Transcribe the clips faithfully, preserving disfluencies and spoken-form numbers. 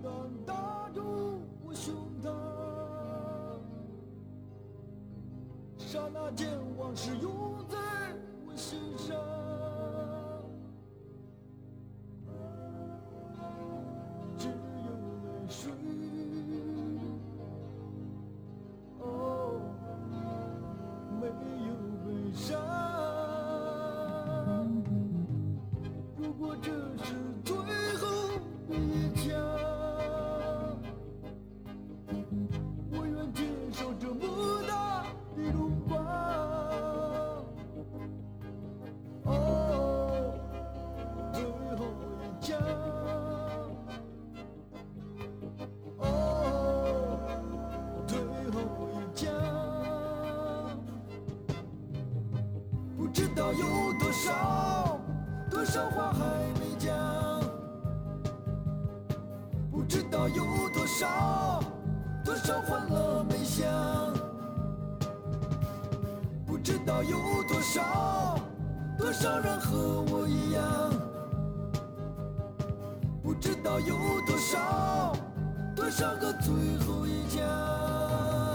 敢打住我胸膛。刹那间，往事涌在我心上。只有泪水，哦，没有悲伤。如果这是最后一枪，我愿接受这么大的荣光。哦，最后一枪。哦，最后一枪。不知道有多少多少话还没讲，不知道有多少多少欢乐没享，不知道有多少多少人和我一样，不知道有多少多少个最后一枪。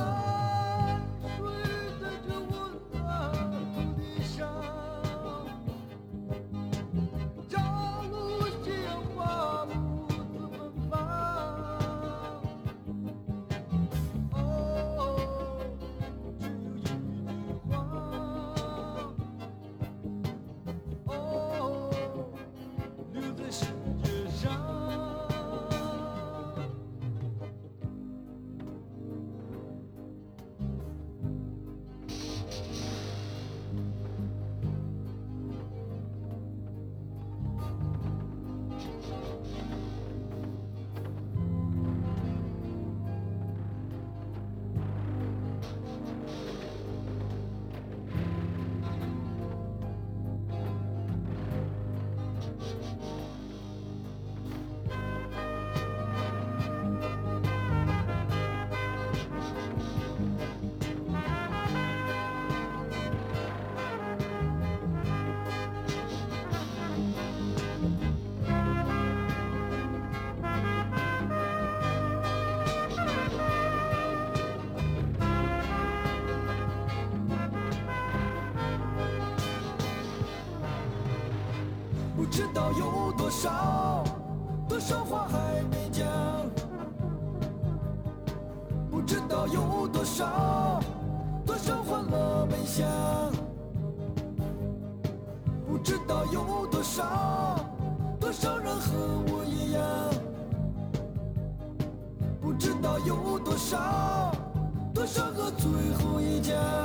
不知道有多少多少话还没讲，不知道有多少多少欢乐没享，不知道有多少多少人和我一样，不知道有多少多少个最后一家。